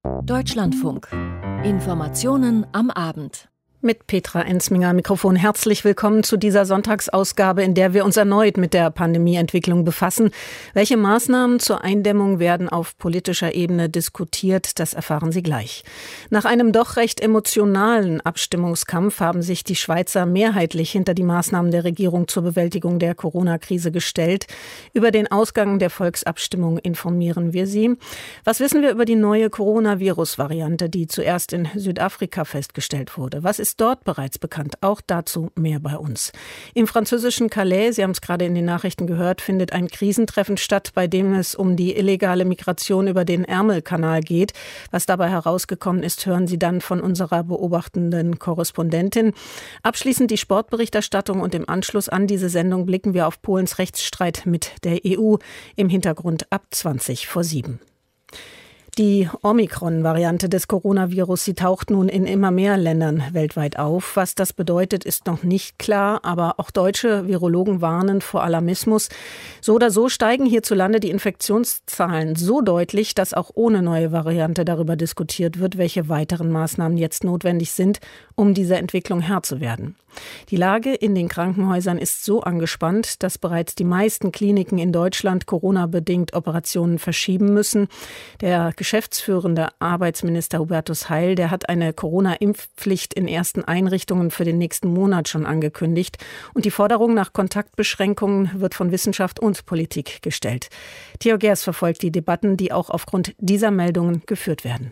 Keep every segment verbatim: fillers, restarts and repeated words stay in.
Deutschlandfunk. Informationen am Abend. Mit Petra Ensminger am Mikrofon. Herzlich willkommen zu dieser Sonntagsausgabe, in der wir uns erneut mit der Pandemieentwicklung befassen. Welche Maßnahmen zur Eindämmung werden auf politischer Ebene diskutiert, das erfahren Sie gleich. Nach einem doch recht emotionalen Abstimmungskampf haben sich die Schweizer mehrheitlich hinter die Maßnahmen der Regierung zur Bewältigung der Corona-Krise gestellt. Über den Ausgang der Volksabstimmung informieren wir Sie. Was wissen wir über die neue Coronavirus-Variante, die zuerst in Südafrika festgestellt wurde? Was ist dort bereits bekannt? Auch dazu mehr bei uns. Im französischen Calais, Sie haben es gerade in den Nachrichten gehört, findet ein Krisentreffen statt, bei dem es um die illegale Migration über den Ärmelkanal geht. Was dabei herausgekommen ist, hören Sie dann von unserer beobachtenden Korrespondentin. Abschließend die Sportberichterstattung und im Anschluss an diese Sendung blicken wir auf Polens Rechtsstreit mit der E U. Im Hintergrund ab zwanzig vor sieben. Die Omikron-Variante des Coronavirus, sie taucht nun in immer mehr Ländern weltweit auf. Was das bedeutet, ist noch nicht klar, aber auch deutsche Virologen warnen vor Alarmismus. So oder so steigen hierzulande die Infektionszahlen so deutlich, dass auch ohne neue Variante darüber diskutiert wird, welche weiteren Maßnahmen jetzt notwendig sind, um dieser Entwicklung Herr zu werden. Die Lage in den Krankenhäusern ist so angespannt, dass bereits die meisten Kliniken in Deutschland Corona-bedingt Operationen verschieben müssen. Der geschäftsführende Arbeitsminister Hubertus Heil, der hat eine Corona-Impfpflicht in ersten Einrichtungen für den nächsten Monat schon angekündigt. Und die Forderung nach Kontaktbeschränkungen wird von Wissenschaft und Politik gestellt. Theo Gers verfolgt die Debatten, die auch aufgrund dieser Meldungen geführt werden.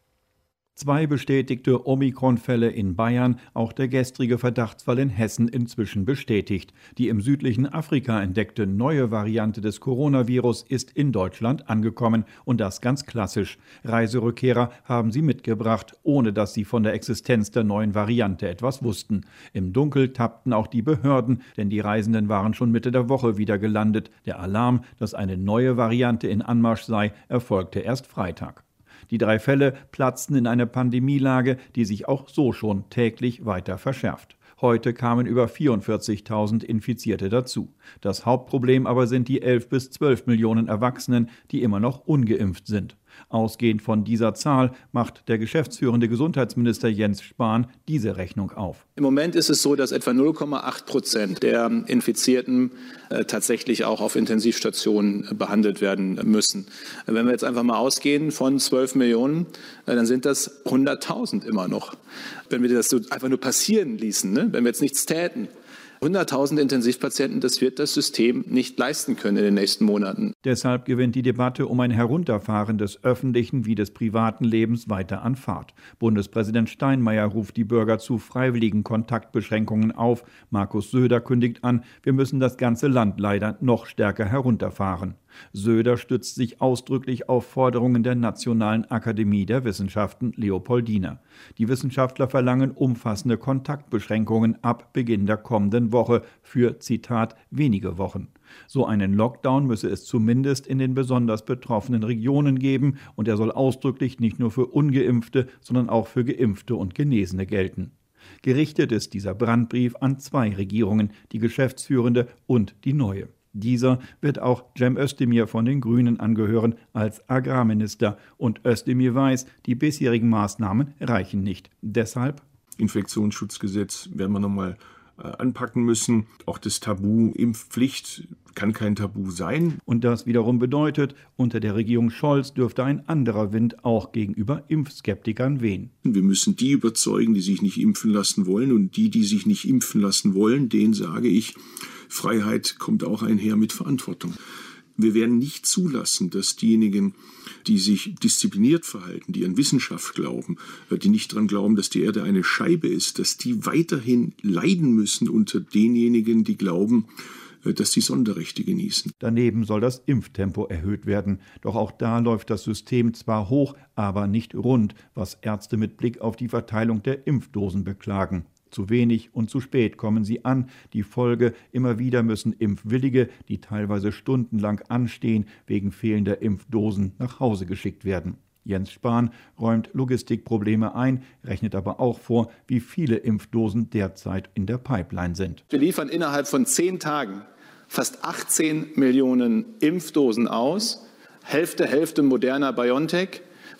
Zwei bestätigte Omikron-Fälle in Bayern, auch der gestrige Verdachtsfall in Hessen inzwischen bestätigt. Die im südlichen Afrika entdeckte neue Variante des Coronavirus ist in Deutschland angekommen und das ganz klassisch. Reiserückkehrer haben sie mitgebracht, ohne dass sie von der Existenz der neuen Variante etwas wussten. Im Dunkel tappten auch die Behörden, denn die Reisenden waren schon Mitte der Woche wieder gelandet. Der Alarm, dass eine neue Variante in Anmarsch sei, erfolgte erst Freitag. Die drei Fälle platzten in eine Pandemielage, die sich auch so schon täglich weiter verschärft. Heute kamen über vierundvierzigtausend Infizierte dazu. Das Hauptproblem aber sind die elf bis zwölf Millionen Erwachsenen, die immer noch ungeimpft sind. Ausgehend von dieser Zahl macht der geschäftsführende Gesundheitsminister Jens Spahn diese Rechnung auf. Im Moment ist es so, dass etwa null Komma acht Prozent der Infizierten äh, tatsächlich auch auf Intensivstationen äh, behandelt werden müssen. Wenn wir jetzt einfach mal ausgehen von zwölf Millionen, äh, dann sind das hunderttausend immer noch. Wenn wir das so einfach nur passieren ließen, ne? Wenn wir jetzt nichts täten, hunderttausend Intensivpatienten, das wird das System nicht leisten können in den nächsten Monaten. Deshalb gewinnt die Debatte um ein Herunterfahren des öffentlichen wie des privaten Lebens weiter an Fahrt. Bundespräsident Steinmeier ruft die Bürger zu freiwilligen Kontaktbeschränkungen auf. Markus Söder kündigt an, wir müssen das ganze Land leider noch stärker herunterfahren. Söder stützt sich ausdrücklich auf Forderungen der Nationalen Akademie der Wissenschaften Leopoldina. Die Wissenschaftler verlangen umfassende Kontaktbeschränkungen ab Beginn der kommenden Woche für, Zitat, wenige Wochen. So einen Lockdown müsse es zumindest in den besonders betroffenen Regionen geben und er soll ausdrücklich nicht nur für Ungeimpfte, sondern auch für Geimpfte und Genesene gelten. Gerichtet ist dieser Brandbrief an zwei Regierungen, die geschäftsführende und die neue. Dieser wird auch Cem Özdemir von den Grünen angehören als Agrarminister. Und Özdemir weiß, die bisherigen Maßnahmen reichen nicht. Deshalb Infektionsschutzgesetz werden wir nochmal äh, anpacken müssen. Auch das Tabu Impfpflicht kann kein Tabu sein. Und das wiederum bedeutet, unter der Regierung Scholz dürfte ein anderer Wind auch gegenüber Impfskeptikern wehen. Wir müssen die überzeugen, die sich nicht impfen lassen wollen. Und die, die sich nicht impfen lassen wollen, denen sage ich, Freiheit kommt auch einher mit Verantwortung. Wir werden nicht zulassen, dass diejenigen, die sich diszipliniert verhalten, die an Wissenschaft glauben, die nicht daran glauben, dass die Erde eine Scheibe ist, dass die weiterhin leiden müssen unter denjenigen, die glauben, dass sie Sonderrechte genießen. Daneben soll das Impftempo erhöht werden. Doch auch da läuft das System zwar hoch, aber nicht rund, was Ärzte mit Blick auf die Verteilung der Impfdosen beklagen. Zu wenig und zu spät kommen sie an. Die Folge, immer wieder müssen Impfwillige, die teilweise stundenlang anstehen, wegen fehlender Impfdosen nach Hause geschickt werden. Jens Spahn räumt Logistikprobleme ein, rechnet aber auch vor, wie viele Impfdosen derzeit in der Pipeline sind. Wir liefern innerhalb von zehn Tagen fast achtzehn Millionen Impfdosen aus, Hälfte, Hälfte Moderna BioNTech.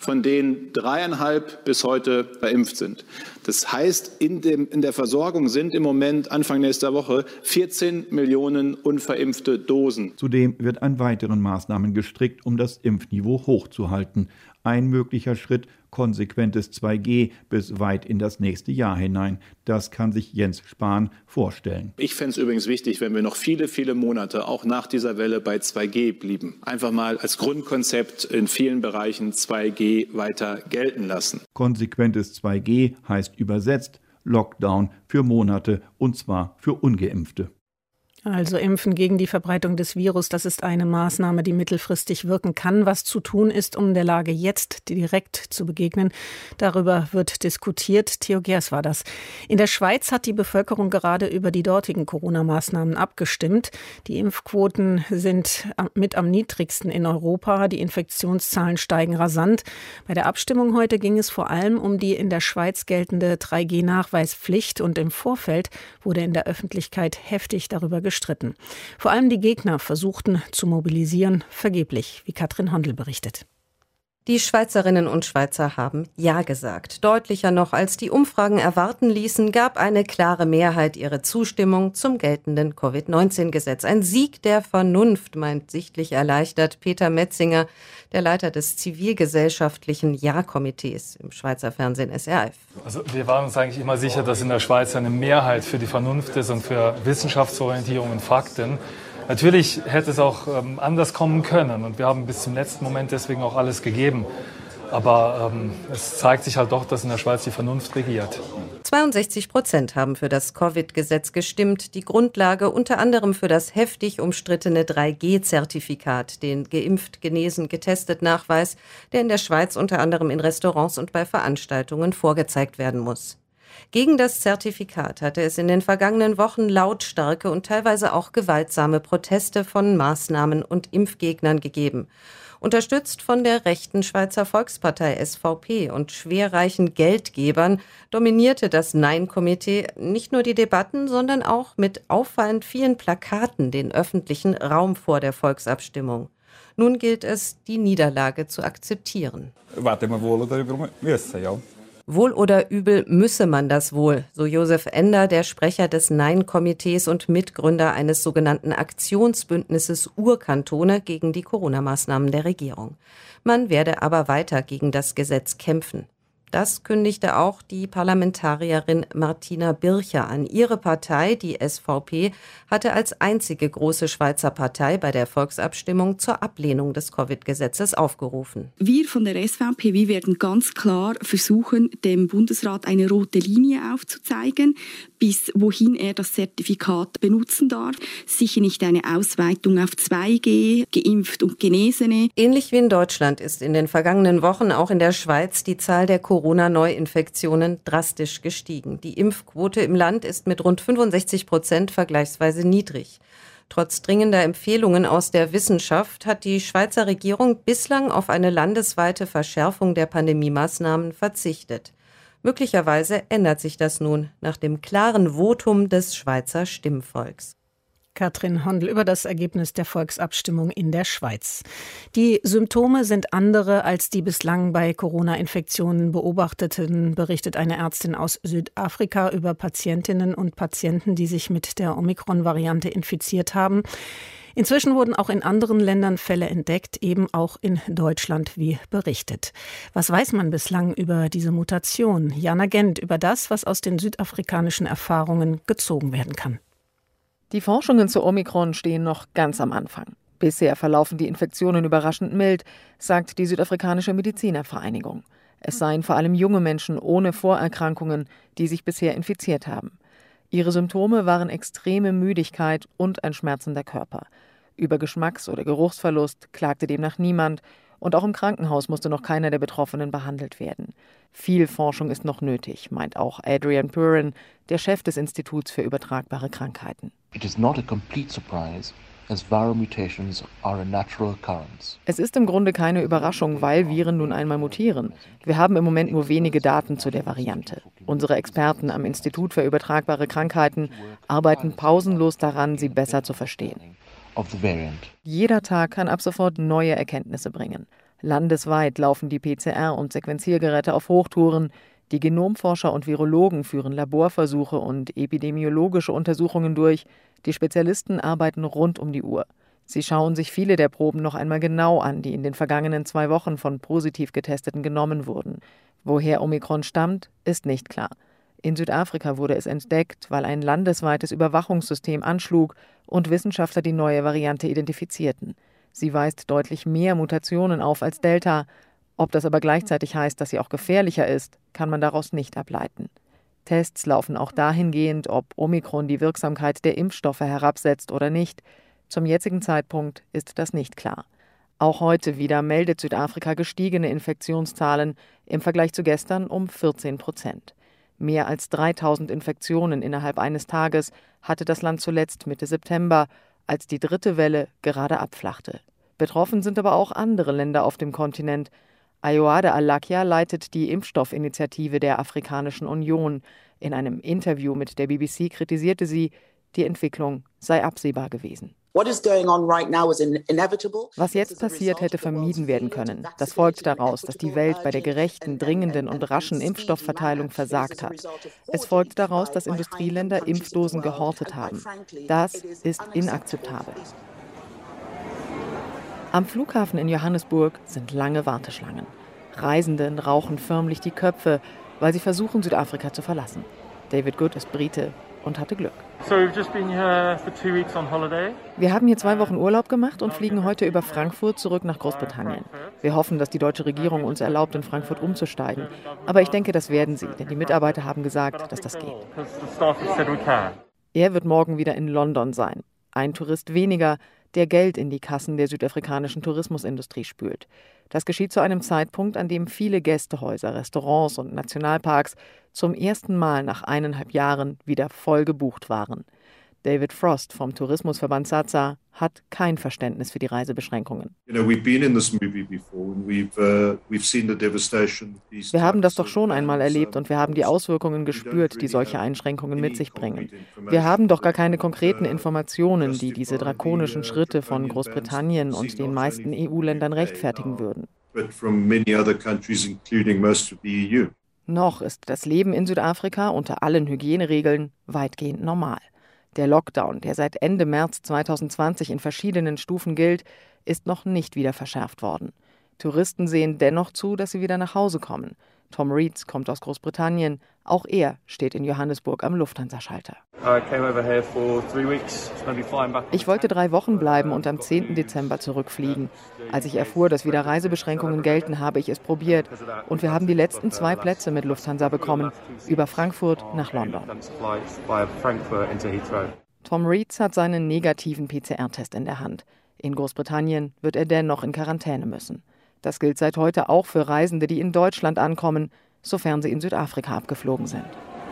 von denen dreieinhalb bis heute verimpft sind. Das heißt, in, dem, in der Versorgung sind im Moment Anfang nächster Woche vierzehn Millionen unverimpfte Dosen. Zudem wird an weiteren Maßnahmen gestrickt, um das Impfniveau hochzuhalten. Ein möglicher Schritt, konsequentes zwei G bis weit in das nächste Jahr hinein. Das kann sich Jens Spahn vorstellen. Ich fände es übrigens wichtig, wenn wir noch viele, viele Monate auch nach dieser Welle bei zwei G blieben. Einfach mal als Grundkonzept in vielen Bereichen zwei G weiter gelten lassen. Konsequentes zwei G heißt übersetzt Lockdown für Monate, und zwar für Ungeimpfte. Also Impfen gegen die Verbreitung des Virus, das ist eine Maßnahme, die mittelfristig wirken kann. Was zu tun ist, um der Lage jetzt direkt zu begegnen, darüber wird diskutiert. Theo Gers war das. In der Schweiz hat die Bevölkerung gerade über die dortigen Corona-Maßnahmen abgestimmt. Die Impfquoten sind mit am niedrigsten in Europa. Die Infektionszahlen steigen rasant. Bei der Abstimmung heute ging es vor allem um die in der Schweiz geltende drei G Nachweispflicht. Und im Vorfeld wurde in der Öffentlichkeit heftig darüber gesprochen. Gestritten. Vor allem die Gegner versuchten zu mobilisieren, vergeblich, wie Katrin Hondel berichtet. Die Schweizerinnen und Schweizer haben Ja gesagt. Deutlicher noch, als die Umfragen erwarten ließen, gab eine klare Mehrheit ihre Zustimmung zum geltenden Covid neunzehn Gesetz. Ein Sieg der Vernunft, meint sichtlich erleichtert Peter Metzinger, der Leiter des zivilgesellschaftlichen Ja-Komitees im Schweizer Fernsehen S R F. Also wir waren uns eigentlich immer sicher, dass in der Schweiz eine Mehrheit für die Vernunft ist und für Wissenschaftsorientierung und Fakten. Natürlich hätte es auch ähm, anders kommen können und wir haben bis zum letzten Moment deswegen auch alles gegeben. Aber ähm, es zeigt sich halt doch, dass in der Schweiz die Vernunft regiert. zweiundsechzig Prozent haben für das Covid-Gesetz gestimmt. Die Grundlage unter anderem für das heftig umstrittene drei G Zertifikat, den geimpft, genesen, getestet Nachweis, der in der Schweiz unter anderem in Restaurants und bei Veranstaltungen vorgezeigt werden muss. Gegen das Zertifikat hatte es in den vergangenen Wochen lautstarke und teilweise auch gewaltsame Proteste von Maßnahmen- und Impfgegnern gegeben. Unterstützt von der rechten Schweizer Volkspartei S V P und schwerreichen Geldgebern dominierte das Nein-Komitee nicht nur die Debatten, sondern auch mit auffallend vielen Plakaten den öffentlichen Raum vor der Volksabstimmung. Nun gilt es, die Niederlage zu akzeptieren. Werden wir wohl oder übel müssen, ja. Wohl oder übel müsse man das wohl, so Josef Ender, der Sprecher des Nein-Komitees und Mitgründer eines sogenannten Aktionsbündnisses Urkantone gegen die Corona-Maßnahmen der Regierung. Man werde aber weiter gegen das Gesetz kämpfen. Das kündigte auch die Parlamentarierin Martina Bircher an. Ihre Partei, die S V P, hatte als einzige große Schweizer Partei bei der Volksabstimmung zur Ablehnung des Covid-Gesetzes aufgerufen. Wir von der S V P, wir werden ganz klar versuchen, dem Bundesrat eine rote Linie aufzuzeigen, bis wohin er das Zertifikat benutzen darf. Sicher nicht eine Ausweitung auf zwei G, geimpft und Genesene. Ähnlich wie in Deutschland ist in den vergangenen Wochen auch in der Schweiz die Zahl der Corona-Neuinfektionen drastisch gestiegen. Die Impfquote im Land ist mit rund fünfundsechzig Prozent vergleichsweise niedrig. Trotz dringender Empfehlungen aus der Wissenschaft hat die Schweizer Regierung bislang auf eine landesweite Verschärfung der Pandemiemaßnahmen verzichtet. Möglicherweise ändert sich das nun nach dem klaren Votum des Schweizer Stimmvolks. Katrin Hondel über das Ergebnis der Volksabstimmung in der Schweiz. Die Symptome sind andere als die bislang bei Corona-Infektionen beobachteten, berichtet eine Ärztin aus Südafrika über Patientinnen und Patienten, die sich mit der Omikron-Variante infiziert haben. Inzwischen wurden auch in anderen Ländern Fälle entdeckt, eben auch in Deutschland, wie berichtet. Was weiß man bislang über diese Mutation? Jana Gent über das, was aus den südafrikanischen Erfahrungen gezogen werden kann. Die Forschungen zu Omikron stehen noch ganz am Anfang. Bisher verlaufen die Infektionen überraschend mild, sagt die südafrikanische Medizinervereinigung. Es seien vor allem junge Menschen ohne Vorerkrankungen, die sich bisher infiziert haben. Ihre Symptome waren extreme Müdigkeit und ein schmerzender Körper. Über Geschmacks- oder Geruchsverlust klagte demnach niemand und auch im Krankenhaus musste noch keiner der Betroffenen behandelt werden. Viel Forschung ist noch nötig, meint auch Adrian Purin, der Chef des Instituts für übertragbare Krankheiten. It is not a complete surprise, as viral mutations are a natural occurrence. Es ist im Grunde keine Überraschung, weil Viren nun einmal mutieren. Wir haben im Moment nur wenige Daten zu der Variante. Unsere Experten am Institut für übertragbare Krankheiten arbeiten pausenlos daran, sie besser zu verstehen. Of the variant. Jeder Tag kann ab sofort neue Erkenntnisse bringen. Landesweit laufen die P C R- und Sequenziergeräte auf Hochtouren. Die Genomforscher und Virologen führen Laborversuche und epidemiologische Untersuchungen durch. Die Spezialisten arbeiten rund um die Uhr. Sie schauen sich viele der Proben noch einmal genau an, die in den vergangenen zwei Wochen von positiv Getesteten genommen wurden. Woher Omikron stammt, ist nicht klar. In Südafrika wurde es entdeckt, weil ein landesweites Überwachungssystem anschlug und Wissenschaftler die neue Variante identifizierten. Sie weist deutlich mehr Mutationen auf als Delta. Ob das aber gleichzeitig heißt, dass sie auch gefährlicher ist, kann man daraus nicht ableiten. Tests laufen auch dahingehend, ob Omikron die Wirksamkeit der Impfstoffe herabsetzt oder nicht. Zum jetzigen Zeitpunkt ist das nicht klar. Auch heute wieder meldet Südafrika gestiegene Infektionszahlen, im Vergleich zu gestern um vierzehn Prozent. Mehr als dreitausend Infektionen innerhalb eines Tages hatte das Land zuletzt Mitte September, als die dritte Welle gerade abflachte. Betroffen sind aber auch andere Länder auf dem Kontinent. Ayoade Alakia leitet die Impfstoffinitiative der Afrikanischen Union. In einem Interview mit der B B C kritisierte sie, die Entwicklung sei absehbar gewesen. Was jetzt passiert, hätte vermieden werden können. Das folgt daraus, dass die Welt bei der gerechten, dringenden und raschen Impfstoffverteilung versagt hat. Es folgt daraus, dass Industrieländer Impfdosen gehortet haben. Das ist inakzeptabel. Am Flughafen in Johannesburg sind lange Warteschlangen. Reisenden rauchen förmlich die Köpfe, weil sie versuchen, Südafrika zu verlassen. David Good ist Brite und hatte Glück. Wir haben hier zwei Wochen Urlaub gemacht und fliegen heute über Frankfurt zurück nach Großbritannien. Wir hoffen, dass die deutsche Regierung uns erlaubt, in Frankfurt umzusteigen. Aber ich denke, das werden sie, denn die Mitarbeiter haben gesagt, dass das geht. Er wird morgen wieder in London sein. Ein Tourist weniger, der Geld in die Kassen der südafrikanischen Tourismusindustrie spült. Das geschieht zu einem Zeitpunkt, an dem viele Gästehäuser, Restaurants und Nationalparks zum ersten Mal nach eineinhalb Jahren wieder voll gebucht waren. David Frost vom Tourismusverband SAZA hat kein Verständnis für die Reisebeschränkungen. Wir haben das doch schon einmal erlebt und wir haben die Auswirkungen gespürt, die solche Einschränkungen mit sich bringen. Wir haben doch gar keine konkreten Informationen, die diese drakonischen Schritte von Großbritannien und den meisten E U-Ländern rechtfertigen würden. Noch ist das Leben in Südafrika unter allen Hygieneregeln weitgehend normal. Der Lockdown, der seit Ende März zweitausendzwanzig in verschiedenen Stufen gilt, ist noch nicht wieder verschärft worden. Touristen sehen dennoch zu, dass sie wieder nach Hause kommen. Tom Reeds kommt aus Großbritannien. Auch er steht in Johannesburg am Lufthansa-Schalter. Ich wollte drei Wochen bleiben und am zehnten Dezember zurückfliegen. Als ich erfuhr, dass wieder Reisebeschränkungen gelten, habe ich es probiert. Und wir haben die letzten zwei Plätze mit Lufthansa bekommen, über Frankfurt nach London. Tom Reeds hat seinen negativen P C R-Test in der Hand. In Großbritannien wird er dennoch in Quarantäne müssen. Das gilt seit heute auch für Reisende, die in Deutschland ankommen, sofern sie in Südafrika abgeflogen sind.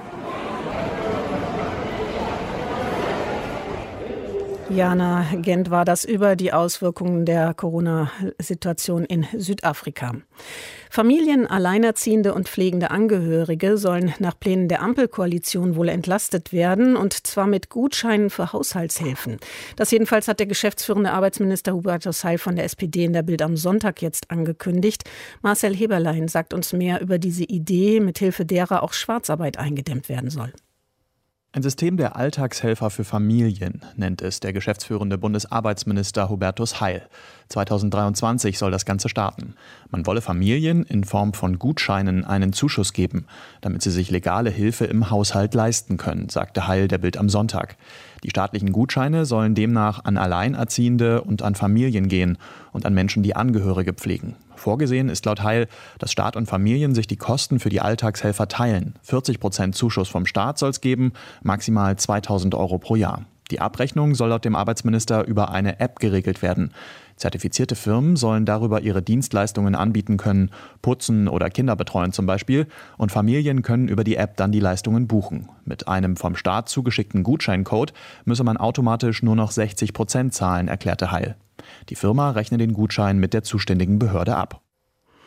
Jana Gent war das über die Auswirkungen der Corona-Situation in Südafrika. Familien, Alleinerziehende und pflegende Angehörige sollen nach Plänen der Ampelkoalition wohl entlastet werden, und zwar mit Gutscheinen für Haushaltshilfen. Das jedenfalls hat der geschäftsführende Arbeitsminister Hubertus Heil von der S P D in der Bild am Sonntag jetzt angekündigt. Marcel Heberlein sagt uns mehr über diese Idee, mithilfe derer auch Schwarzarbeit eingedämmt werden soll. Ein System der Alltagshelfer für Familien, nennt es der geschäftsführende Bundesarbeitsminister Hubertus Heil. zweitausenddreiundzwanzig soll das Ganze starten. Man wolle Familien in Form von Gutscheinen einen Zuschuss geben, damit sie sich legale Hilfe im Haushalt leisten können, sagte Heil der Bild am Sonntag. Die staatlichen Gutscheine sollen demnach an Alleinerziehende und an Familien gehen und an Menschen, die Angehörige pflegen. Vorgesehen ist laut Heil, dass Staat und Familien sich die Kosten für die Alltagshelfer teilen. vierzig Prozent Zuschuss vom Staat soll es geben, maximal zweitausend Euro pro Jahr. Die Abrechnung soll laut dem Arbeitsminister über eine App geregelt werden. Zertifizierte Firmen sollen darüber ihre Dienstleistungen anbieten können, putzen oder Kinder betreuen zum Beispiel, und Familien können über die App dann die Leistungen buchen. Mit einem vom Staat zugeschickten Gutscheincode müsse man automatisch nur noch sechzig Prozent zahlen, erklärte Heil. Die Firma rechne den Gutschein mit der zuständigen Behörde ab.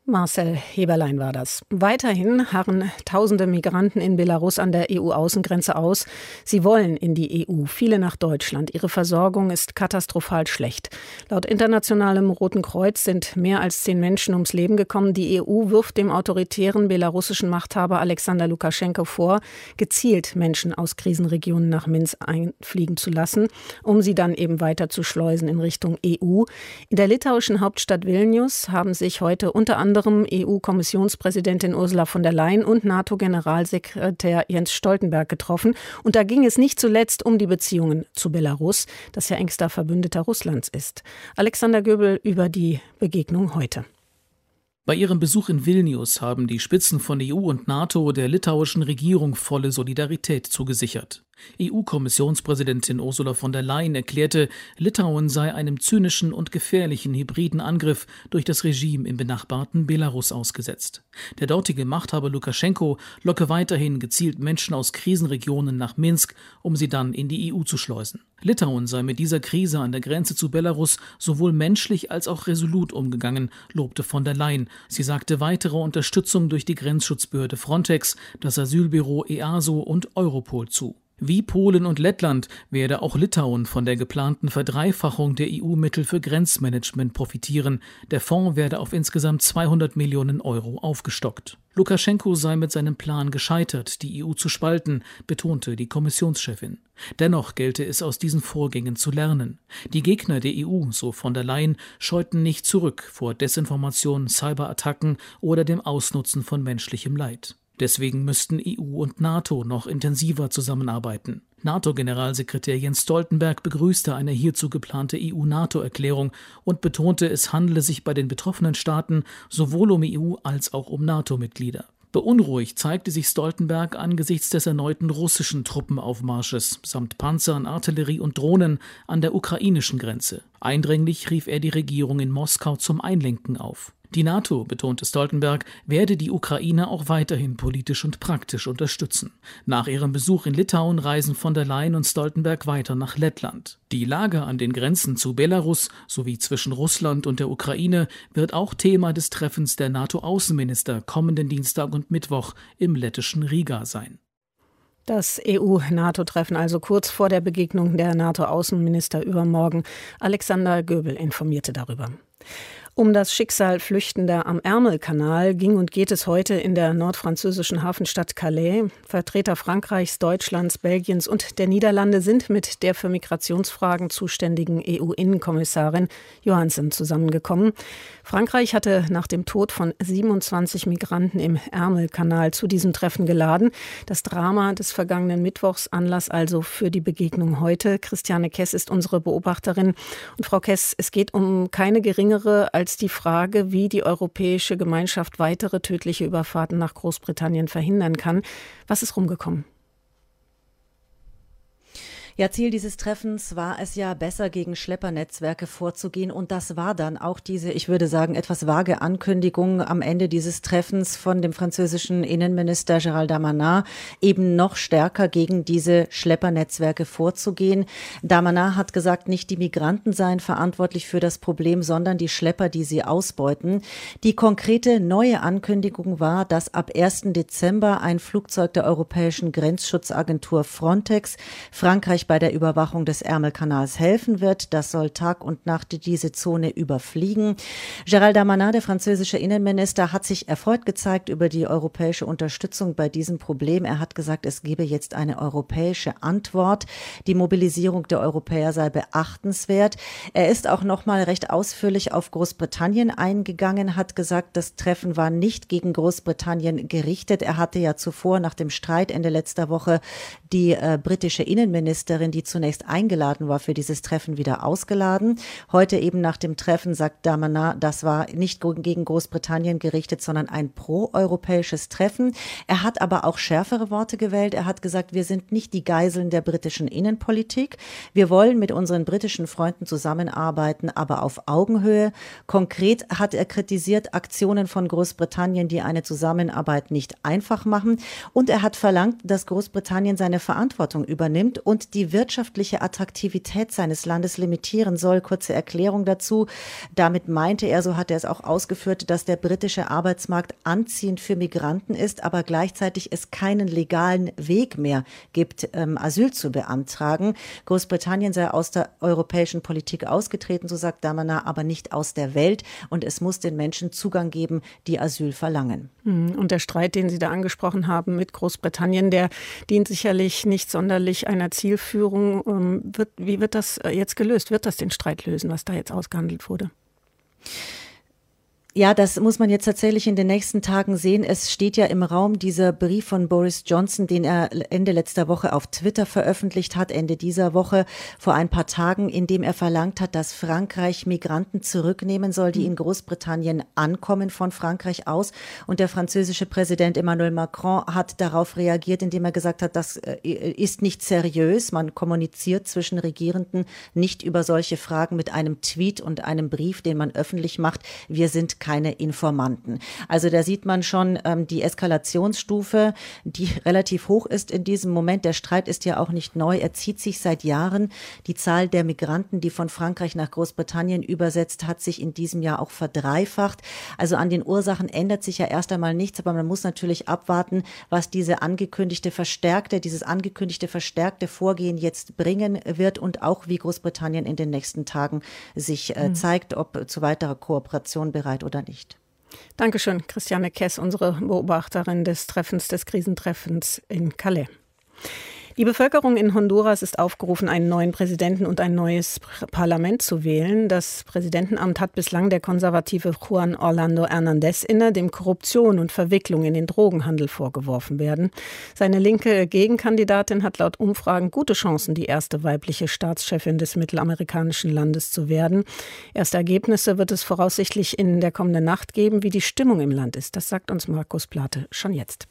Marcel Heberlein war das. Weiterhin harren tausende Migranten in Belarus an der E U-Außengrenze aus. Sie wollen in die E U, viele nach Deutschland. Ihre Versorgung ist katastrophal schlecht. Laut Internationalem Roten Kreuz sind mehr als zehn Menschen ums Leben gekommen. Die E U wirft dem autoritären belarussischen Machthaber Alexander Lukaschenko vor, gezielt Menschen aus Krisenregionen nach Minsk einfliegen zu lassen, um sie dann eben weiter zu schleusen in Richtung E U. In der litauischen Hauptstadt Vilnius haben sich heute unter anderem E U-Kommissionspräsidentin Ursula von der Leyen und NATO-Generalsekretär Jens Stoltenberg getroffen. Und da ging es nicht zuletzt um die Beziehungen zu Belarus, das ja engster Verbündeter Russlands ist. Alexander Göbel über die Begegnung heute. Bei ihrem Besuch in Vilnius haben die Spitzen von E U und NATO der litauischen Regierung volle Solidarität zugesichert. E U-Kommissionspräsidentin Ursula von der Leyen erklärte, Litauen sei einem zynischen und gefährlichen hybriden Angriff durch das Regime im benachbarten Belarus ausgesetzt. Der dortige Machthaber Lukaschenko locke weiterhin gezielt Menschen aus Krisenregionen nach Minsk, um sie dann in die E U zu schleusen. Litauen sei mit dieser Krise an der Grenze zu Belarus sowohl menschlich als auch resolut umgegangen, lobte von der Leyen. Sie sagte weitere Unterstützung durch die Grenzschutzbehörde Frontex, das Asylbüro E A S O und Europol zu. Wie Polen und Lettland werde auch Litauen von der geplanten Verdreifachung der E U-Mittel für Grenzmanagement profitieren. Der Fonds werde auf insgesamt zweihundert Millionen Euro aufgestockt. Lukaschenko sei mit seinem Plan gescheitert, die E U zu spalten, betonte die Kommissionschefin. Dennoch gelte es aus diesen Vorgängen zu lernen. Die Gegner der E U, so von der Leyen, scheuten nicht zurück vor Desinformation, Cyberattacken oder dem Ausnutzen von menschlichem Leid. Deswegen müssten E U und NATO noch intensiver zusammenarbeiten. NATO-Generalsekretär Jens Stoltenberg begrüßte eine hierzu geplante E U-NATO-Erklärung und betonte, es handle sich bei den betroffenen Staaten sowohl um E U- als auch um NATO-Mitglieder. Beunruhigt zeigte sich Stoltenberg angesichts des erneuten russischen Truppenaufmarsches samt Panzern, Artillerie und Drohnen an der ukrainischen Grenze. Eindringlich rief er die Regierung in Moskau zum Einlenken auf. Die NATO, betonte Stoltenberg, werde die Ukraine auch weiterhin politisch und praktisch unterstützen. Nach ihrem Besuch in Litauen reisen von der Leyen und Stoltenberg weiter nach Lettland. Die Lage an den Grenzen zu Belarus sowie zwischen Russland und der Ukraine wird auch Thema des Treffens der NATO-Außenminister kommenden Dienstag und Mittwoch im lettischen Riga sein. Das E U-NATO-Treffen also kurz vor der Begegnung der NATO-Außenminister übermorgen. Alexander Göbel informierte darüber. Um das Schicksal Flüchtender am Ärmelkanal ging und geht es heute in der nordfranzösischen Hafenstadt Calais. Vertreter Frankreichs, Deutschlands, Belgiens und der Niederlande sind mit der für Migrationsfragen zuständigen E U-Innenkommissarin Johansson zusammengekommen. Frankreich hatte nach dem Tod von siebenundzwanzig Migranten im Ärmelkanal zu diesem Treffen geladen. Das Drama des vergangenen Mittwochs Anlass also für die Begegnung heute. Christiane Kess ist unsere Beobachterin. Und Frau Kess, es geht um keine geringere als die Frage, wie die europäische Gemeinschaft weitere tödliche Überfahrten nach Großbritannien verhindern kann. Was ist rumgekommen? Ja, Ziel dieses Treffens war es ja, besser gegen Schleppernetzwerke vorzugehen. Und das war dann auch diese, ich würde sagen, etwas vage Ankündigung am Ende dieses Treffens von dem französischen Innenminister Gérald Darmanin, eben noch stärker gegen diese Schleppernetzwerke vorzugehen. Darmanin hat gesagt, nicht die Migranten seien verantwortlich für das Problem, sondern die Schlepper, die sie ausbeuten. Die konkrete neue Ankündigung war, dass ab ersten Dezember ein Flugzeug der Europäischen Grenzschutzagentur Frontex Frankreich bei der Überwachung des Ärmelkanals helfen wird. Das soll Tag und Nacht diese Zone überfliegen. Gérald Darmanin, der französische Innenminister, hat sich erfreut gezeigt über die europäische Unterstützung bei diesem Problem. Er hat gesagt, es gebe jetzt eine europäische Antwort. Die Mobilisierung der Europäer sei beachtenswert. Er ist auch noch mal recht ausführlich auf Großbritannien eingegangen, hat gesagt, das Treffen war nicht gegen Großbritannien gerichtet. Er hatte ja zuvor nach dem Streit Ende letzter Woche die äh, britische Innenministerin, die zunächst eingeladen war für dieses Treffen, wieder ausgeladen. Heute eben nach dem Treffen sagt Darmanin, das war nicht gegen Großbritannien gerichtet, sondern ein pro-europäisches Treffen. Er hat aber auch schärfere Worte gewählt. Er hat gesagt, wir sind nicht die Geiseln der britischen Innenpolitik. Wir wollen mit unseren britischen Freunden zusammenarbeiten, aber auf Augenhöhe. Konkret hat er kritisiert Aktionen von Großbritannien, die eine Zusammenarbeit nicht einfach machen. Und er hat verlangt, dass Großbritannien seine Verantwortung übernimmt und die die wirtschaftliche Attraktivität seines Landes limitieren soll. Kurze Erklärung dazu. Damit meinte er, so hat er es auch ausgeführt, dass der britische Arbeitsmarkt anziehend für Migranten ist, aber gleichzeitig es keinen legalen Weg mehr gibt, ähm, Asyl zu beantragen. Großbritannien sei aus der europäischen Politik ausgetreten, so sagt Damanar, aber nicht aus der Welt. Und es muss den Menschen Zugang geben, die Asyl verlangen. Und der Streit, den Sie da angesprochen haben mit Großbritannien, der dient sicherlich nicht sonderlich einer Zielführung. Wird, wie wird das jetzt gelöst? Wird das den Streit lösen, was da jetzt ausgehandelt wurde? Ja, das muss man jetzt tatsächlich in den nächsten Tagen sehen. Es steht ja im Raum dieser Brief von Boris Johnson, den er Ende letzter Woche auf Twitter veröffentlicht hat, Ende dieser Woche, vor ein paar Tagen, in dem er verlangt hat, dass Frankreich Migranten zurücknehmen soll, die in Großbritannien ankommen von Frankreich aus. Und der französische Präsident Emmanuel Macron hat darauf reagiert, indem er gesagt hat, das ist nicht seriös. Man kommuniziert zwischen Regierenden nicht über solche Fragen mit einem Tweet und einem Brief, den man öffentlich macht. Wir sind keine Informanten. Also da sieht man schon ähm, die Eskalationsstufe, die relativ hoch ist in diesem Moment. Der Streit ist ja auch nicht neu. Er zieht sich seit Jahren. Die Zahl der Migranten, die von Frankreich nach Großbritannien übersetzt, hat sich in diesem Jahr auch verdreifacht. Also an den Ursachen ändert sich ja erst einmal nichts, aber man muss natürlich abwarten, was diese angekündigte verstärkte, dieses angekündigte verstärkte Vorgehen jetzt bringen wird und auch wie Großbritannien in den nächsten Tagen sich äh, zeigt, ob zu weiterer Kooperation bereit oder oder nicht. Dankeschön, Christiane Kess, unsere Beobachterin des Treffens, des Krisentreffens in Calais. Die Bevölkerung in Honduras ist aufgerufen, einen neuen Präsidenten und ein neues Parlament zu wählen. Das Präsidentenamt hat bislang der konservative Juan Orlando Hernández inne, dem Korruption und Verwicklung in den Drogenhandel vorgeworfen werden. Seine linke Gegenkandidatin hat laut Umfragen gute Chancen, die erste weibliche Staatschefin des mittelamerikanischen Landes zu werden. Erste Ergebnisse wird es voraussichtlich in der kommenden Nacht geben. Wie die Stimmung im Land ist, das sagt uns Markus Plate schon jetzt.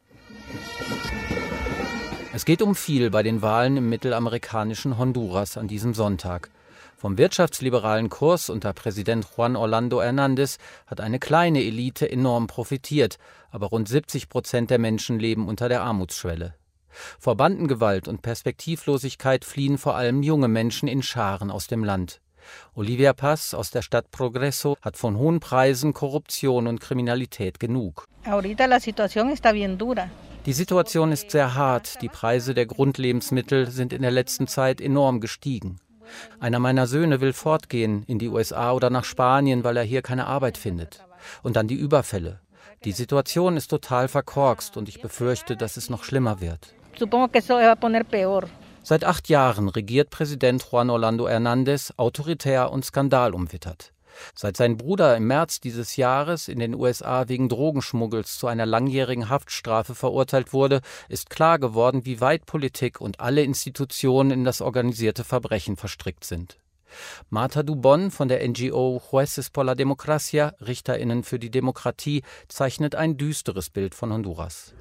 Es geht um viel bei den Wahlen im mittelamerikanischen Honduras an diesem Sonntag. Vom wirtschaftsliberalen Kurs unter Präsident Juan Orlando Hernández hat eine kleine Elite enorm profitiert, aber rund siebzig Prozent der Menschen leben unter der Armutsschwelle. Vor Bandengewalt und Perspektivlosigkeit fliehen vor allem junge Menschen in Scharen aus dem Land. Olivia Paz aus der Stadt Progreso hat von hohen Preisen, Korruption und Kriminalität genug. Ahorita la situación está bien dura. Die Situation ist sehr hart. Die Preise der Grundlebensmittel sind in der letzten Zeit enorm gestiegen. Einer meiner Söhne will fortgehen in die U S A oder nach Spanien, weil er hier keine Arbeit findet. Und dann die Überfälle. Die Situation ist total verkorkst und ich befürchte, dass es noch schlimmer wird. Supongo que eso va a poner peor. Seit acht Jahren regiert Präsident Juan Orlando Hernández autoritär und skandalumwittert. Seit sein Bruder im März dieses Jahres in den U S A wegen Drogenschmuggels zu einer langjährigen Haftstrafe verurteilt wurde, ist klar geworden, wie weit Politik und alle Institutionen in das organisierte Verbrechen verstrickt sind. Marta Dubon von der N G O Jueces por la Democracia, RichterInnen für die Demokratie, zeichnet ein düsteres Bild von Honduras.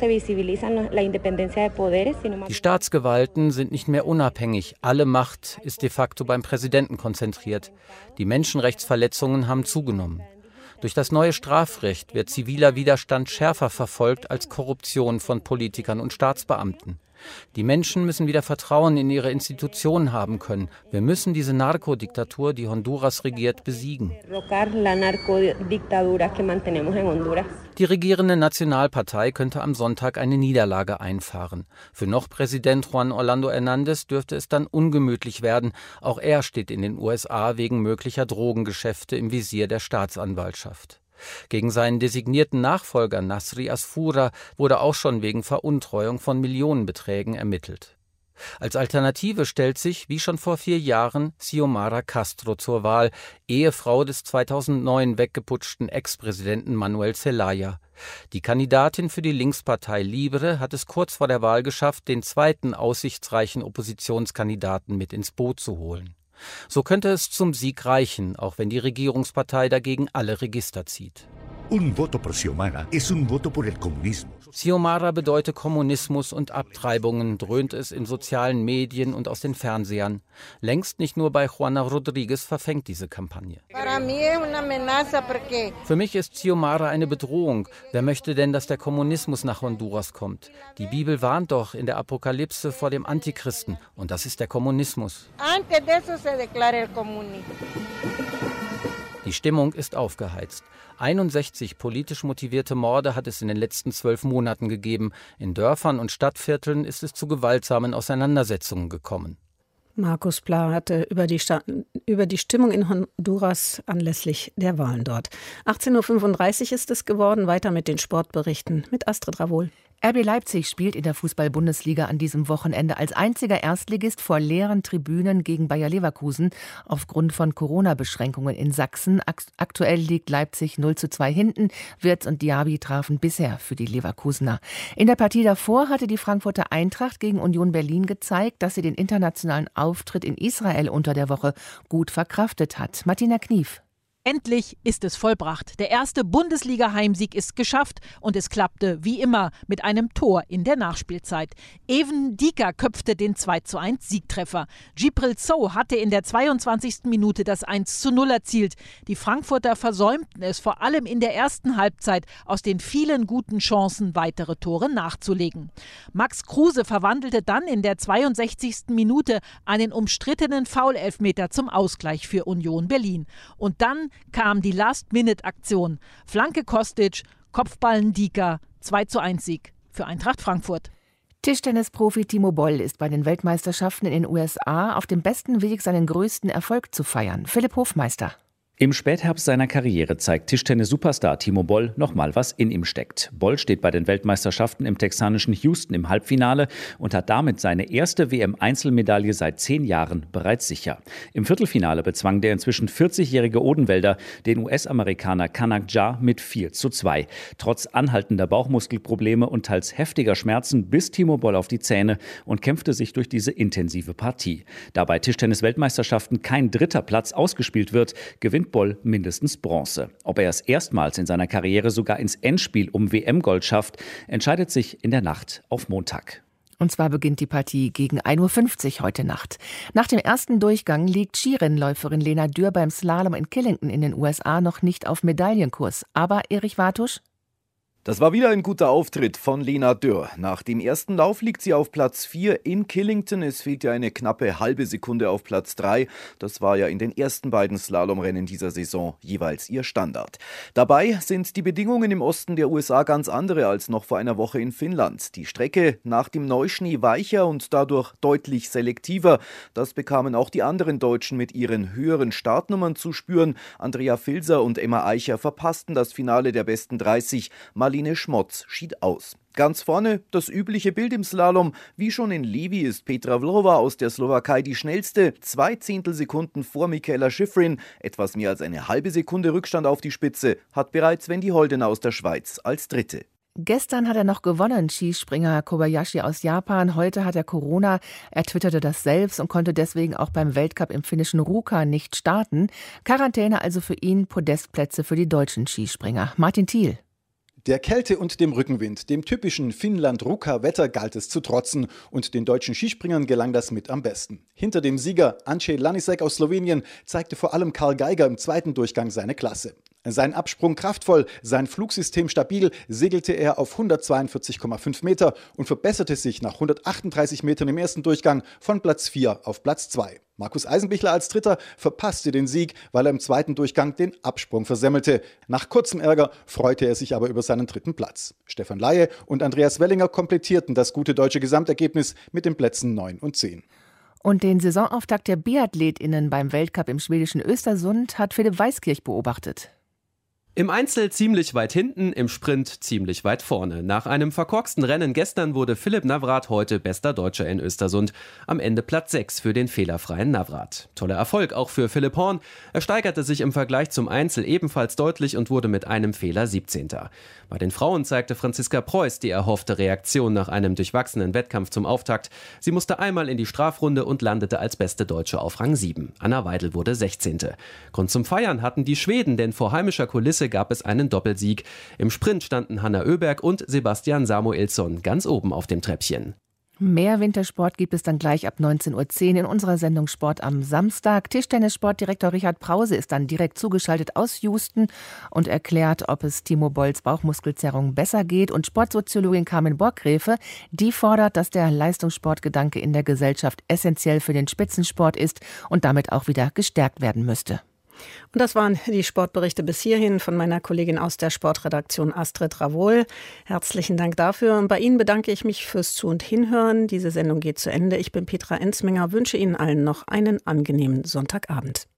Die Staatsgewalten sind nicht mehr unabhängig. Alle Macht ist de facto beim Präsidenten konzentriert. Die Menschenrechtsverletzungen haben zugenommen. Durch das neue Strafrecht wird ziviler Widerstand schärfer verfolgt als Korruption von Politikern und Staatsbeamten. Die Menschen müssen wieder Vertrauen in ihre Institutionen haben können. Wir müssen diese Narkodiktatur, die Honduras regiert, besiegen. Die regierende Nationalpartei könnte am Sonntag eine Niederlage einfahren. Für noch Präsident Juan Orlando Hernández dürfte es dann ungemütlich werden. Auch er steht in den U S A wegen möglicher Drogengeschäfte im Visier der Staatsanwaltschaft. Gegen seinen designierten Nachfolger Nasri Asfura wurde auch schon wegen Veruntreuung von Millionenbeträgen ermittelt. Als Alternative stellt sich, wie schon vor vier Jahren, Xiomara Castro zur Wahl, Ehefrau des zweitausendneun weggeputschten Ex-Präsidenten Manuel Zelaya. Die Kandidatin für die Linkspartei Libre hat es kurz vor der Wahl geschafft, den zweiten aussichtsreichen Oppositionskandidaten mit ins Boot zu holen. So könnte es zum Sieg reichen, auch wenn die Regierungspartei dagegen alle Register zieht. Un voto por Xiomara es un voto por el comunismo. Xiomara bedeute Kommunismus und Abtreibungen, dröhnt es in sozialen Medien und aus den Fernsehern. Längst nicht nur bei Juana Rodriguez verfängt diese Kampagne. Für mich ist Xiomara eine Bedrohung. Wer möchte denn, dass der Kommunismus nach Honduras kommt? Die Bibel warnt doch in der Apokalypse vor dem Antichristen. Und das ist der Kommunismus. Die Stimmung ist aufgeheizt. einundsechzig politisch motivierte Morde hat es in den letzten zwölf Monaten gegeben. In Dörfern und Stadtvierteln ist es zu gewaltsamen Auseinandersetzungen gekommen. Markus Pla hatte über die, Sta- über die Stimmung in Honduras anlässlich der Wahlen dort. achtzehn Uhr fünfunddreißig ist es geworden. Weiter mit den Sportberichten mit Astrid Ravol. R B Leipzig spielt in der Fußball-Bundesliga an diesem Wochenende als einziger Erstligist vor leeren Tribünen gegen Bayer Leverkusen aufgrund von Corona-Beschränkungen in Sachsen. Aktuell liegt Leipzig null zu zwei hinten. Wirtz und Diaby trafen bisher für die Leverkusener. In der Partie davor hatte die Frankfurter Eintracht gegen Union Berlin gezeigt, dass sie den internationalen Auftritt in Israel unter der Woche gut verkraftet hat. Martina Knief. Endlich ist es vollbracht. Der erste Bundesliga-Heimsieg ist geschafft und es klappte wie immer mit einem Tor in der Nachspielzeit. Even Dika köpfte den zwei zu eins Siegtreffer. Djibril Sow hatte in der zweiundzwanzigsten Minute das eins zu null erzielt. Die Frankfurter versäumten es vor allem in der ersten Halbzeit, aus den vielen guten Chancen weitere Tore nachzulegen. Max Kruse verwandelte dann in der zweiundsechzigsten Minute einen umstrittenen Foul-Elfmeter zum Ausgleich für Union Berlin. Und dann kam die Last-Minute-Aktion. Flanke Kostic, Kopfball Ndika, zwei zu eins Sieg für Eintracht Frankfurt. Tischtennisprofi Timo Boll ist bei den Weltmeisterschaften in den U S A auf dem besten Weg, seinen größten Erfolg zu feiern. Philipp Hofmeister. Im Spätherbst seiner Karriere zeigt Tischtennis-Superstar Timo Boll nochmal, was in ihm steckt. Boll steht bei den Weltmeisterschaften im texanischen Houston im Halbfinale und hat damit seine erste W M-Einzelmedaille seit zehn Jahren bereits sicher. Im Viertelfinale bezwang der inzwischen vierzigjährige Odenwälder den U S-Amerikaner Kanak Ja mit vier zu zwei. Trotz anhaltender Bauchmuskelprobleme und teils heftiger Schmerzen biss Timo Boll auf die Zähne und kämpfte sich durch diese intensive Partie. Da bei Tischtennis-Weltmeisterschaften kein dritter Platz ausgespielt wird, gewinnt Boll mindestens Bronze. Ob er es erstmals in seiner Karriere sogar ins Endspiel um W M-Gold schafft, entscheidet sich in der Nacht auf Montag. Und zwar beginnt die Partie gegen ein Uhr fünfzig heute Nacht. Nach dem ersten Durchgang liegt Skirennläuferin Lena Dürr beim Slalom in Killington in den U S A noch nicht auf Medaillenkurs. Aber Erich Wartusch? Das war wieder ein guter Auftritt von Lena Dürr. Nach dem ersten Lauf liegt sie auf Platz vier in Killington. Es fehlt ja eine knappe halbe Sekunde auf Platz drei. Das war ja in den ersten beiden Slalomrennen dieser Saison jeweils ihr Standard. Dabei sind die Bedingungen im Osten der U S A ganz andere als noch vor einer Woche in Finnland. Die Strecke nach dem Neuschnee weicher und dadurch deutlich selektiver. Das bekamen auch die anderen Deutschen mit ihren höheren Startnummern zu spüren. Andrea Filser und Emma Eicher verpassten das Finale der besten dreißig. Marlene Schmotz schied aus. Ganz vorne das übliche Bild im Slalom. Wie schon in Levi ist Petra Vlhova aus der Slowakei die schnellste. Zwei Zehntelsekunden vor Michaela Schifrin. Etwas mehr als eine halbe Sekunde Rückstand auf die Spitze hat bereits Wendy Holdener aus der Schweiz als Dritte. Gestern hat er noch gewonnen, Skispringer Kobayashi aus Japan. Heute hat er Corona. Er twitterte das selbst und konnte deswegen auch beim Weltcup im finnischen Ruka nicht starten. Quarantäne also für ihn, Podestplätze für die deutschen Skispringer. Martin Thiel. Der Kälte und dem Rückenwind, dem typischen Finnland-Ruka-Wetter galt es zu trotzen und den deutschen Skispringern gelang das mit am besten. Hinter dem Sieger Andrzej Lanisek aus Slowenien zeigte vor allem Karl Geiger im zweiten Durchgang seine Klasse. Sein Absprung kraftvoll, sein Flugsystem stabil, segelte er auf hundertzweiundvierzig Komma fünf Meter und verbesserte sich nach hundertachtunddreißig Metern im ersten Durchgang von Platz vier auf Platz zwei. Markus Eisenbichler als Dritter verpasste den Sieg, weil er im zweiten Durchgang den Absprung versemmelte. Nach kurzem Ärger freute er sich aber über seinen dritten Platz. Stefan Laie und Andreas Wellinger komplettierten das gute deutsche Gesamtergebnis mit den Plätzen neun und zehn. Und den Saisonauftakt der BiathletInnen beim Weltcup im schwedischen Östersund hat Philipp Weiskirch beobachtet. Im Einzel ziemlich weit hinten, im Sprint ziemlich weit vorne. Nach einem verkorksten Rennen gestern wurde Philipp Navrat heute bester Deutscher in Östersund. Am Ende Platz sechs für den fehlerfreien Navrat. Toller Erfolg auch für Philipp Horn. Er steigerte sich im Vergleich zum Einzel ebenfalls deutlich und wurde mit einem Fehler siebzehnter Bei den Frauen zeigte Franziska Preuß die erhoffte Reaktion nach einem durchwachsenen Wettkampf zum Auftakt. Sie musste einmal in die Strafrunde und landete als beste Deutsche auf Rang sieben. Anna Weidel wurde sechzehnte Grund zum Feiern hatten die Schweden, denn vor heimischer Kulisse Einzel gab es einen Doppelsieg. Im Sprint standen Hanna Oeberg und Sebastian Samuelsson ganz oben auf dem Treppchen. Mehr Wintersport gibt es dann gleich ab neunzehn Uhr zehn in unserer Sendung Sport am Samstag. Tischtennissportdirektor Richard Brause ist dann direkt zugeschaltet aus Houston und erklärt, ob es Timo Bolls Bauchmuskelzerrung besser geht. Und Sportsoziologin Carmen Borggräfe, die fordert, dass der Leistungssportgedanke in der Gesellschaft essentiell für den Spitzensport ist und damit auch wieder gestärkt werden müsste. Und das waren die Sportberichte bis hierhin von meiner Kollegin aus der Sportredaktion Astrid Ravohl. Herzlichen Dank dafür. Und bei Ihnen bedanke ich mich fürs Zu- und Hinhören. Diese Sendung geht zu Ende. Ich bin Petra Enzminger, wünsche Ihnen allen noch einen angenehmen Sonntagabend.